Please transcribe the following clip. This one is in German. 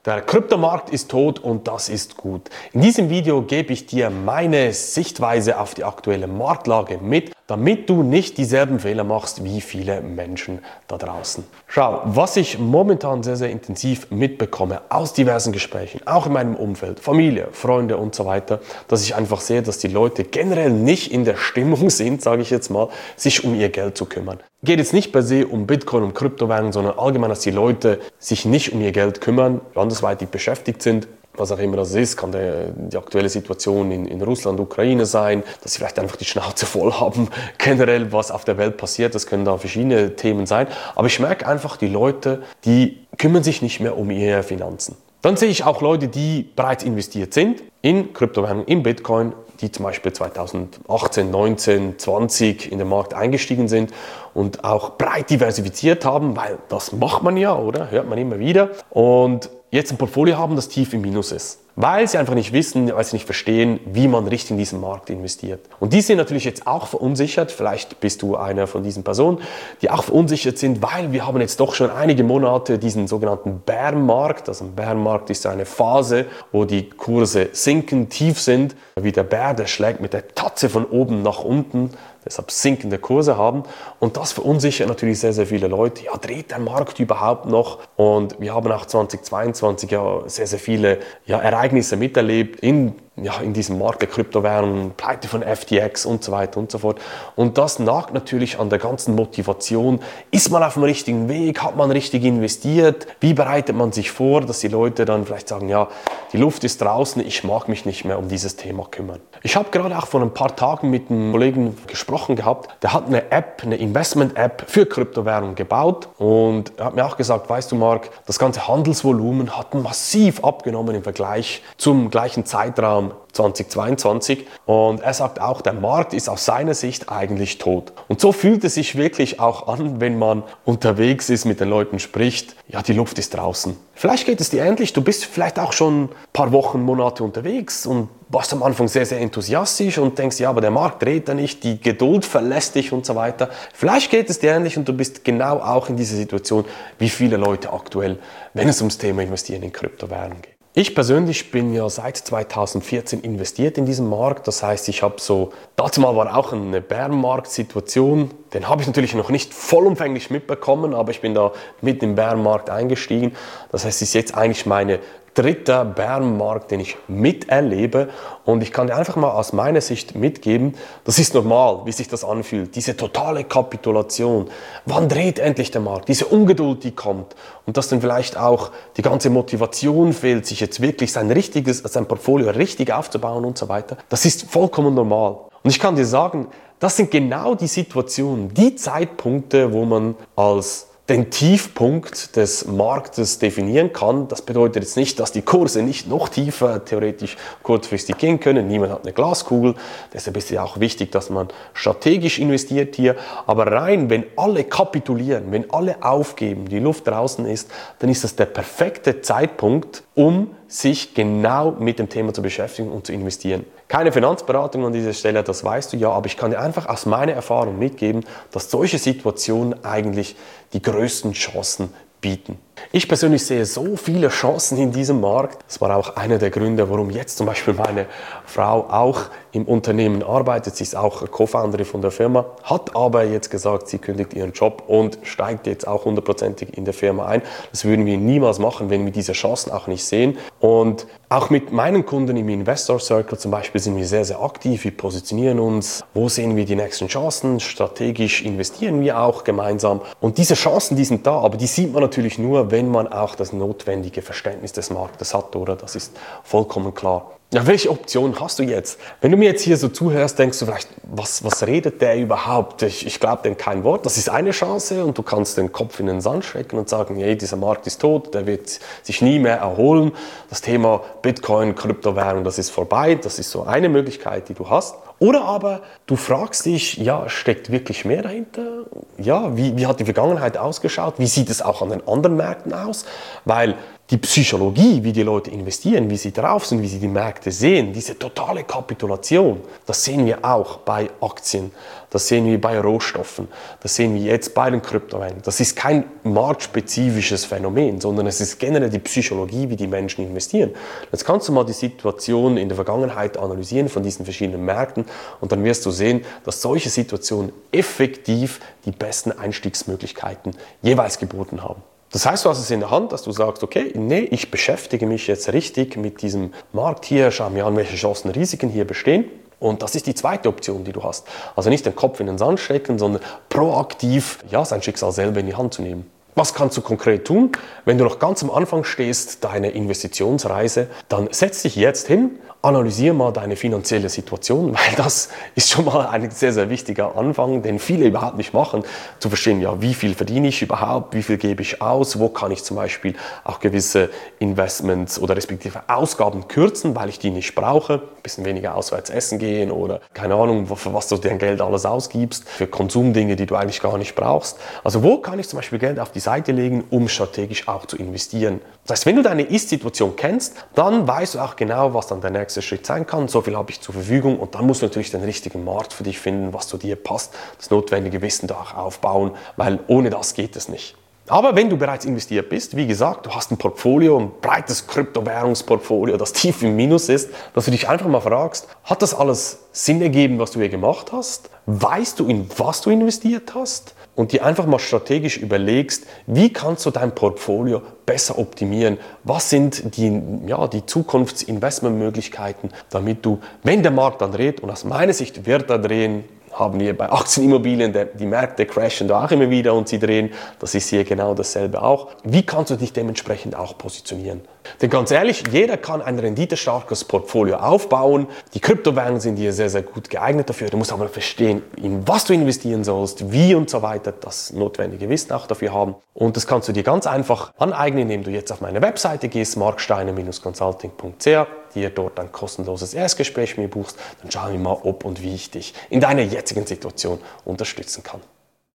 Der Kryptomarkt ist tot und das ist gut. In diesem Video gebe ich dir meine Sichtweise auf die aktuelle Marktlage mit, damit du nicht dieselben Fehler machst wie viele Menschen da draußen. Schau, was ich momentan sehr, sehr intensiv mitbekomme aus diversen Gesprächen, auch in meinem Umfeld, Familie, Freunde und so weiter, dass ich einfach sehe, dass die Leute generell nicht in der Stimmung sind, sage ich jetzt mal, sich um ihr Geld zu kümmern. Geht jetzt nicht per se um Bitcoin, um Kryptowährungen, sondern allgemein, dass die Leute sich nicht um ihr Geld kümmern, andersweitig beschäftigt sind. Was auch immer das ist, kann die aktuelle Situation in Russland, Ukraine sein, dass sie vielleicht einfach die Schnauze voll haben, generell was auf der Welt passiert, das können da verschiedene Themen sein. Aber ich merke einfach, die Leute, die kümmern sich nicht mehr um ihre Finanzen. Dann sehe ich auch Leute, die bereits investiert sind in Kryptowährungen, in Bitcoin, die zum Beispiel 2018, 19, 20 in den Markt eingestiegen sind und auch breit diversifiziert haben, weil das macht man ja, oder? Hört man immer wieder. Und jetzt ein Portfolio haben, das tief im Minus ist. Weil sie einfach nicht wissen, weil sie nicht verstehen, wie man richtig in diesen Markt investiert. Und die sind natürlich jetzt auch verunsichert. Vielleicht bist du einer von diesen Personen, die auch verunsichert sind, weil wir haben jetzt doch schon einige Monate diesen sogenannten Bärenmarkt. Also ein Bärenmarkt ist eine Phase, wo die Kurse sinken, tief sind. Wie der Bär, der schlägt mit der Tatze von oben nach unten. Deshalb sinkende Kurse haben. Und das verunsichert natürlich sehr, sehr viele Leute. Ja, dreht der Markt überhaupt noch? Und wir haben auch 2022 ja sehr, sehr viele Ereignisse miterlebt in diesem Markt der Kryptowährungen, Pleite von FTX und so weiter und so fort. Und das nagt natürlich an der ganzen Motivation. Ist man auf dem richtigen Weg? Hat man richtig investiert? Wie bereitet man sich vor, dass die Leute dann vielleicht sagen, ja, die Luft ist draußen, ich mag mich nicht mehr um dieses Thema kümmern. Ich habe gerade auch vor ein paar Tagen mit einem Kollegen gesprochen gehabt, der hat eine App, eine Investment-App für Kryptowährungen gebaut und er hat mir auch gesagt, weißt du Marc, das ganze Handelsvolumen hat massiv abgenommen im Vergleich zum gleichen Zeitraum 2022 und er sagt auch, der Markt ist aus seiner Sicht eigentlich tot. Und so fühlt es sich wirklich auch an, wenn man unterwegs ist, mit den Leuten spricht, ja, die Luft ist draußen. Vielleicht geht es dir ähnlich, du bist vielleicht auch schon ein paar Wochen, Monate unterwegs und warst am Anfang sehr, sehr enthusiastisch und denkst, ja, aber der Markt dreht da nicht, die Geduld verlässt dich und so weiter. Vielleicht geht es dir ähnlich und du bist genau auch in dieser Situation, wie viele Leute aktuell, wenn es ums Thema Investieren in Kryptowährungen geht. Ich persönlich bin ja seit 2014 investiert in diesem Markt. Das heißt, ich habe dazu mal war auch eine Bärenmarkt-Situation. Den habe ich natürlich noch nicht vollumfänglich mitbekommen, aber ich bin da mit im Bärenmarkt eingestiegen. Das heißt, es ist jetzt eigentlich meine dritter Bärenmarkt, den ich miterlebe und ich kann dir einfach mal aus meiner Sicht mitgeben, das ist normal, wie sich das anfühlt, diese totale Kapitulation, wann dreht endlich der Markt, diese Ungeduld, die kommt und dass dann vielleicht auch die ganze Motivation fehlt, sich jetzt wirklich sein Portfolio richtig aufzubauen und so weiter, das ist vollkommen normal. Und ich kann dir sagen, das sind genau die Situationen, die Zeitpunkte, wo man als den Tiefpunkt des Marktes definieren kann. Das bedeutet jetzt nicht, dass die Kurse nicht noch tiefer theoretisch kurzfristig gehen können. Niemand hat eine Glaskugel. Deshalb ist es ja auch wichtig, dass man strategisch investiert hier. Aber rein, wenn alle kapitulieren, wenn alle aufgeben, die Luft draußen ist, dann ist das der perfekte Zeitpunkt, um sich genau mit dem Thema zu beschäftigen und zu investieren. Keine Finanzberatung an dieser Stelle, das weißt du ja, aber ich kann dir einfach aus meiner Erfahrung mitgeben, dass solche Situationen eigentlich die größten Chancen bieten. Ich persönlich sehe so viele Chancen in diesem Markt. Das war auch einer der Gründe, warum jetzt zum Beispiel meine Frau auch im Unternehmen arbeitet. Sie ist auch Co-Founderin von der Firma, hat aber jetzt gesagt, sie kündigt ihren Job und steigt jetzt auch 100%ig in der Firma ein. Das würden wir niemals machen, wenn wir diese Chancen auch nicht sehen. Und auch mit meinen Kunden im Investor Circle zum Beispiel sind wir sehr, sehr aktiv. Wir positionieren uns. Wo sehen wir die nächsten Chancen? Strategisch investieren wir auch gemeinsam. Und diese Chancen, die sind da, aber die sieht man natürlich nur, wenn man auch das notwendige Verständnis des Marktes hat, oder? Das ist vollkommen klar. Ja, welche Option hast du jetzt? Wenn du mir jetzt hier so zuhörst, denkst du vielleicht, was redet der überhaupt? Ich glaube dem kein Wort. Das ist eine Chance und du kannst den Kopf in den Sand stecken und sagen, hey, dieser Markt ist tot, der wird sich nie mehr erholen. Das Thema Bitcoin, Kryptowährung, das ist vorbei. Das ist so eine Möglichkeit, die du hast. Oder aber du fragst dich, ja, steckt wirklich mehr dahinter? Ja, wie hat die Vergangenheit ausgeschaut? Wie sieht es auch an den anderen Märkten aus? Weil Die Psychologie, wie die Leute investieren, wie sie drauf sind, wie sie die Märkte sehen, diese totale Kapitulation, das sehen wir auch bei Aktien, das sehen wir bei Rohstoffen, das sehen wir jetzt bei den Kryptowährungen. Das ist kein marktspezifisches Phänomen, sondern es ist generell die Psychologie, wie die Menschen investieren. Jetzt kannst du mal die Situation in der Vergangenheit analysieren von diesen verschiedenen Märkten und dann wirst du sehen, dass solche Situationen effektiv die besten Einstiegsmöglichkeiten jeweils geboten haben. Das heißt, du hast es in der Hand, dass du sagst, okay, nee, ich beschäftige mich jetzt richtig mit diesem Markt hier, schau mir an, welche Chancen, Risiken hier bestehen. Und das ist die zweite Option, die du hast. Also nicht den Kopf in den Sand stecken, sondern proaktiv sein Schicksal selber in die Hand zu nehmen. Was kannst du konkret tun? Wenn du noch ganz am Anfang stehst, deine Investitionsreise, dann setz dich jetzt hin, analysiere mal deine finanzielle Situation, weil das ist schon mal ein sehr, sehr wichtiger Anfang, den viele überhaupt nicht machen, zu verstehen, ja, wie viel verdiene ich überhaupt, wie viel gebe ich aus, wo kann ich zum Beispiel auch gewisse Investments oder respektive Ausgaben kürzen, weil ich die nicht brauche, ein bisschen weniger auswärts essen gehen oder keine Ahnung, für was du dein Geld alles ausgibst, für Konsumdinge, die du eigentlich gar nicht brauchst. Also wo kann ich zum Beispiel Geld auf die Seite legen, um strategisch auch zu investieren. Das heißt, wenn du deine Ist-Situation kennst, dann weißt du auch genau, was dann der nächste Schritt sein kann. So viel habe ich zur Verfügung und dann musst du natürlich den richtigen Markt für dich finden, was zu dir passt, das notwendige Wissen da auch aufbauen, weil ohne das geht es nicht. Aber wenn du bereits investiert bist, wie gesagt, du hast ein Portfolio, ein breites Kryptowährungsportfolio, das tief im Minus ist, dass du dich einfach mal fragst, hat das alles Sinn ergeben, was du hier gemacht hast? Weißt du, in was du investiert hast? Und dir einfach mal strategisch überlegst, wie kannst du dein Portfolio besser optimieren? Was sind die Zukunftsinvestmentmöglichkeiten, damit du, wenn der Markt dann dreht, und aus meiner Sicht wird er drehen, haben wir bei Aktienimmobilien, die Märkte crashen da auch immer wieder und sie drehen. Das ist hier genau dasselbe auch. Wie kannst du dich dementsprechend auch positionieren? Denn ganz ehrlich, jeder kann ein renditestarkes Portfolio aufbauen. Die Kryptowährungen sind hier sehr, sehr gut geeignet dafür. Du musst aber verstehen, in was du investieren sollst, wie und so weiter, das notwendige Wissen auch dafür haben. Und das kannst du dir ganz einfach aneignen, indem du jetzt auf meine Webseite gehst, marksteiner-consulting.ch, dir dort ein kostenloses Erstgespräch mit mir buchst. Dann schauen wir mal, ob und wie ich dich in deiner jetzigen Situation unterstützen kann.